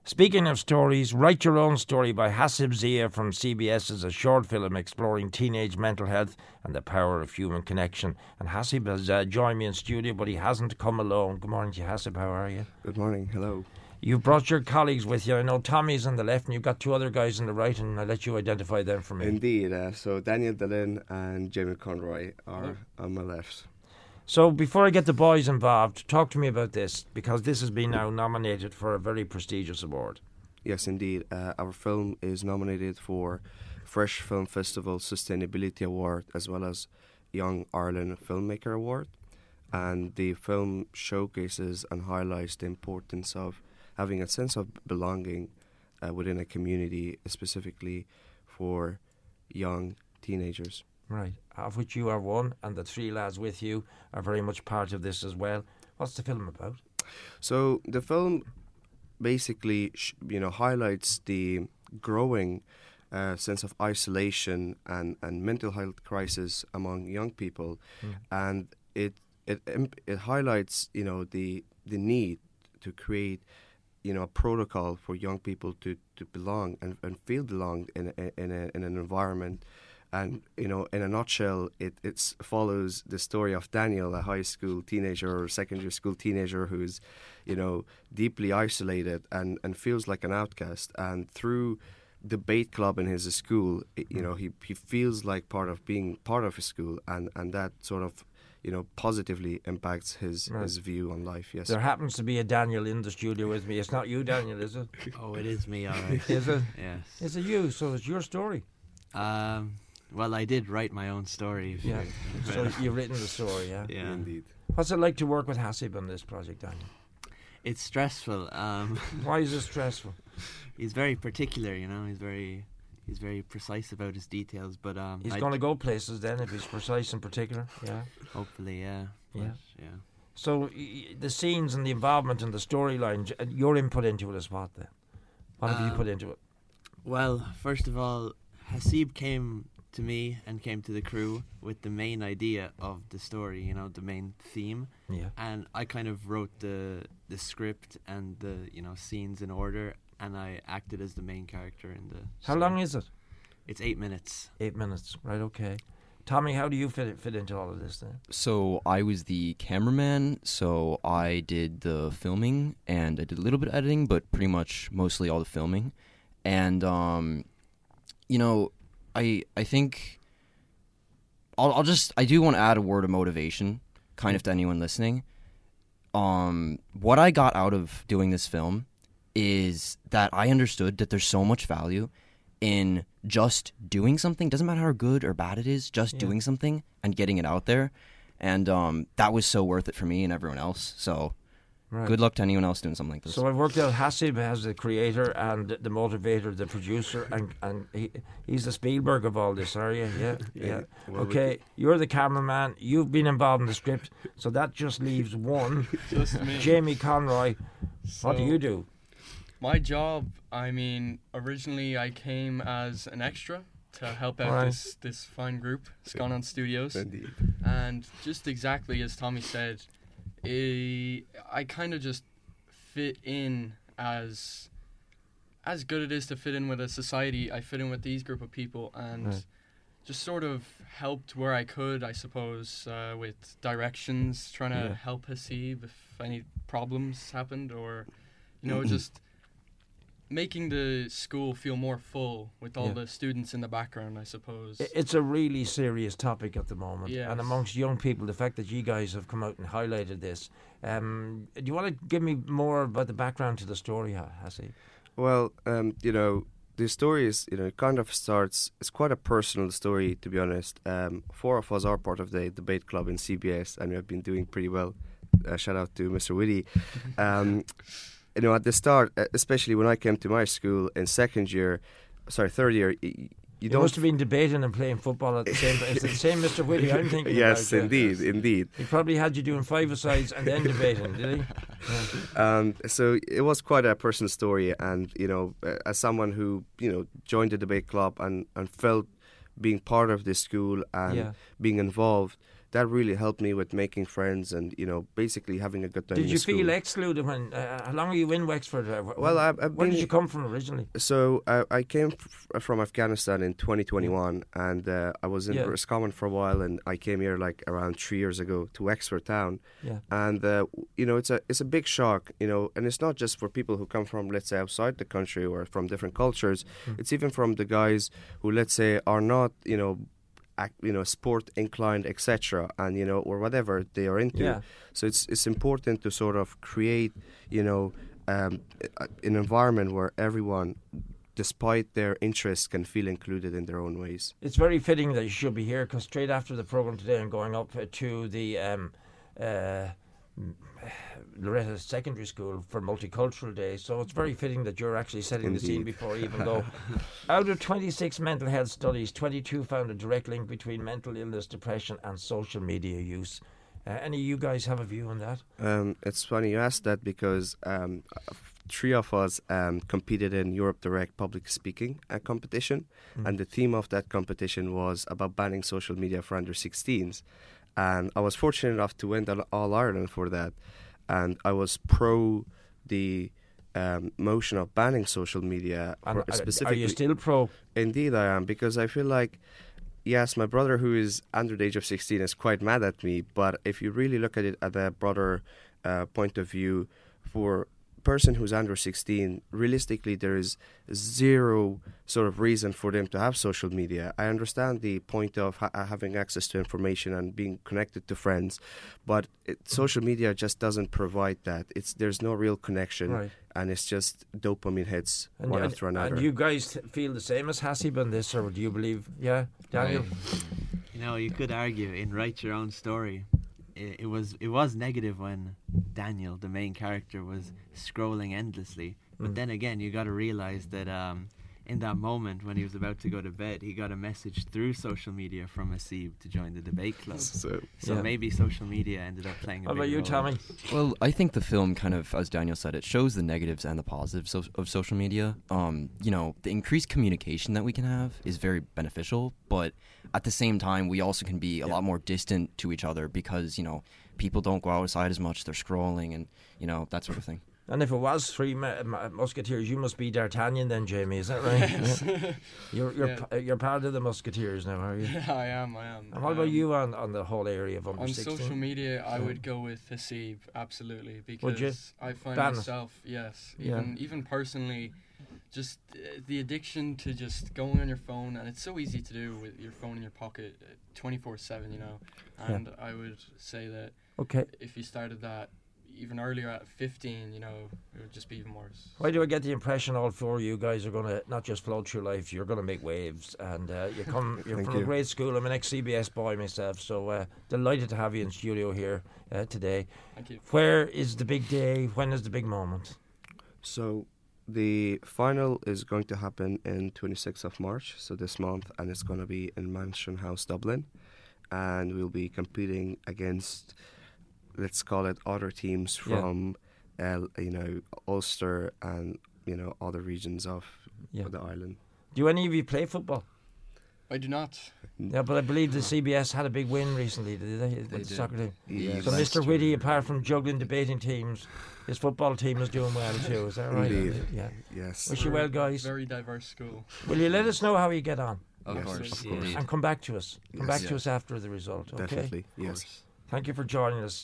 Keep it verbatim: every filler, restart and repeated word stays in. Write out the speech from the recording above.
Speaking of stories, Write Your Own Story by Hasib Zia from C B S is a short film exploring teenage mental health and the power of human connection. And Hasib has uh, joined me in studio, but he hasn't come alone. Good morning to you, Hasib. How are you? Good morning. Hello. You've brought your colleagues with you. I know Tommy's on the left and you've got two other guys on the right, and I'll let you identify them for me. Indeed. Uh, so Daniel Dillon and Jamie Conroy are oh. on my left. So before I get the boys involved, talk to me about this, because this has been now nominated for a very prestigious award. Yes, indeed. Uh, our film is nominated for Fresh Film Festival Sustainability Award as well as Young Ireland Filmmaker Award. And the film showcases and highlights the importance of having a sense of belonging uh, within a community, specifically for young teenagers. Right, of which you are one, and the three lads with you are very much part of this as well. What's the film about? So the film basically, sh- you know, highlights the growing uh, sense of isolation and, and mental health crisis among young people, mm. and it it it highlights, you know, the the need to create, you know, a protocol for young people to, to belong and, and feel belonged in a, in a, in an environment. And, you know, in a nutshell, it it's follows the story of Daniel, a high school teenager or secondary school teenager who's, you know, deeply isolated and, and feels like an outcast. And through debate club in his school, it, you know, he, he feels like part of being part of his school, and, and that sort of, you know, positively impacts his, right. his view on life, yes. There happens to be a Daniel in the studio with me. It's not you, Daniel, is it? Oh, it is me, all right. Is it? Yes. Is it you? So it's your story? Um... Well, I did write my own story. If yeah. So you've written the story, yeah? Yeah. Indeed. What's it like to work with Hasib on this project, Daniel? It's stressful. Um, Why is it stressful? He's very particular, you know. He's very he's very precise about his details. But um, He's going to go places then if he's precise and particular, yeah? Hopefully, yeah. But, yeah. yeah. So y- the scenes and the involvement and the storyline, your input into it is what then? What have um, you put into it? Well, first of all, Hasib came to me and came to the crew with the main idea of the story, you know, the main theme. Yeah. And I kind of wrote the the script and the, you know, scenes in order, and I acted as the main character in the How story. long is it? It's eight minutes. Eight minutes, right, okay. Tommy, how do you fit fit into all of this then? So I was the cameraman, so I did the filming and I did a little bit of editing, but pretty much mostly all the filming. And, um, you know, I I think I'll I'll just I do want to add a word of motivation, kind of to anyone listening. Um, what I got out of doing this film is that I understood that there's so much value in just doing something. Doesn't matter how good or bad it is, just yeah. doing something and getting it out there, and um, that was so worth it for me and everyone else. So. Right. Good luck to anyone else doing something like this. So I've worked out Hasib as the creator and the motivator, the producer, and, and he, he's the Spielberg of all this, are you? Yeah, yeah. yeah. Well, okay, you're the cameraman. You've been involved in the script, so that just leaves one. Just me. Jamie Conroy. So what do you do? My job, I mean, originally I came as an extra to help out right. this, this fine group, Scannon Studios. Indeed. And just exactly as Tommy said, I kind of just fit in as as good it is to fit in with a society. I fit in with these group of people and right. just sort of helped where I could, I suppose, uh, with directions, trying to yeah. help Hasib if any problems happened, or, you know, just making the school feel more full with all yeah. the students in the background, I suppose. It's a really serious topic at the moment. Yes. And amongst young people, the fact that you guys have come out and highlighted this. Um, do you want to give me more about the background to the story, Hasib? Well, um, you know, the story is, you know, it kind of starts, it's quite a personal story, to be honest. Um, four of us are part of the debate club in C B S, and we have been doing pretty well. Uh, shout out to Mister Whitty. Um You know, at the start, especially when I came to my school in second year, sorry, third year, you, you don't... must have been debating and playing football at the same time. It's the same Mister Whitty I'm thinking yes, about. Indeed, yeah. indeed. He probably had you doing five-a-sides and then debating, did he? Yeah. Um, so it was quite a personal story, and, you know, as someone who, you know, joined the debate club and, and felt being part of this school and yeah. being involved, that really helped me with making friends and you know basically having a good time. Did in you school. feel excluded when? Uh, how long are you in Wexford? Uh, wh- Well, I've, I've where been, did you come from originally? So uh, I came f- from Afghanistan in twenty twenty-one, and uh, I was in Yeah. Roscommon for a while, and I came here like around three years ago to Wexford town. Yeah. And uh, you know, it's a it's a big shock, you know, and it's not just for people who come from, let's say, outside the country or from different cultures. Mm. It's even from the guys who, let's say, are not, you know, act, you know, sport inclined, et cetera, and you know, or whatever they are into. Yeah. So it's it's important to sort of create, you know, um, a- an environment where everyone, despite their interests, can feel included in their own ways. It's very fitting that you should be here because straight after the program today, I'm going up uh, to the um, uh, m- Loretta Secondary School for Multicultural Day. So it's very fitting that you're actually setting the scene Indeed. before you even go. Out of twenty-six mental health studies, twenty-two found a direct link between mental illness, depression, and social media use. Uh, any of you guys have a view on that? Um, it's funny you asked that because um, three of us um, competed in Europe Direct public speaking uh, competition, Mm. and the theme of that competition was about banning social media for under sixteens. And I was fortunate enough to win the All Ireland for that, and I was pro the um, motion of banning social media. And For are- specifically, are you still pro? Indeed, I am, because I feel like, yes, my brother, who is under the age of sixteen, is quite mad at me. But if you really look at it at a broader uh, point of view, for a person who's under sixteen, realistically, there is zero sort of reason for them to have social media. I understand the point of ha- having access to information and being connected to friends, but it, social media just doesn't provide that. It's there's no real connection, Right. and it's just dopamine hits And, one and- after another. and you guys th- feel the same as Hasib on this, or do you believe? Yeah, Daniel. Right. You know, you could argue in Write Your Own Story, it, it was it was negative when Daniel, the main character, was scrolling endlessly. But Mm. then again, you got to realize that um, in that moment when he was about to go to bed, he got a message through social media from Hasib to join the debate club. So So Yeah. maybe social media ended up playing a How about big you, role. Tommy? Well, I think the film kind of, as Daniel said, it shows the negatives and the positives of, of social media. Um, you know, the increased communication that we can have is very beneficial, but at the same time, we also can be a lot more distant to each other because, you know, people don't go outside as much, they're scrolling and, you know, that sort of thing. And if it was three mu- mu- musketeers, you must be D'Artagnan then, Jamie. Is that right? Yes. Yeah. You're you're Yeah. p- you're part of the musketeers now, are you? Yeah, I am. I am. And what about Um, you on, on the whole area of under On sixteen? social media, I Yeah. would go with Hasib, absolutely, Would you? because I find Ban it? myself, yes, Yeah. even even personally, just uh, the addiction to just going on your phone, and it's so easy to do with your phone in your pocket, twenty-four seven, you know. Yeah. And I would say that Okay. if you started that even earlier at fifteen, you know, it would just be even worse. Why do I get the impression all four of you guys are going to not just float through life, you're going to make waves. And uh, you come, you're Thank from a you. great school. I'm an ex-C B S boy myself, so uh, delighted to have you in studio here uh, today. Thank you. Where is the big day? When is the big moment? So the final is going to happen in twenty-sixth of March, so this month, and it's going to be in Mansion House, Dublin, and we'll be competing against, let's call it, other teams Yeah. from, uh, you know, Ulster and you know other regions of Yeah. the island. Do any of you play football? I do not. Yeah, but I believe the C B S had a big win recently, did they? With the did. soccer team. Yes. So Mister Whitty, apart from juggling debating teams, his football team is doing well too. Is that right? Indeed. Yeah. Yes. Wish you well, guys. Very diverse school. Will you let us know how you get on? Of Yes, course. of course. Indeed. And come back to us. Come Yes. back Yeah. to us after the result, okay? Definitely. Of Yes. course. Thank you for joining us.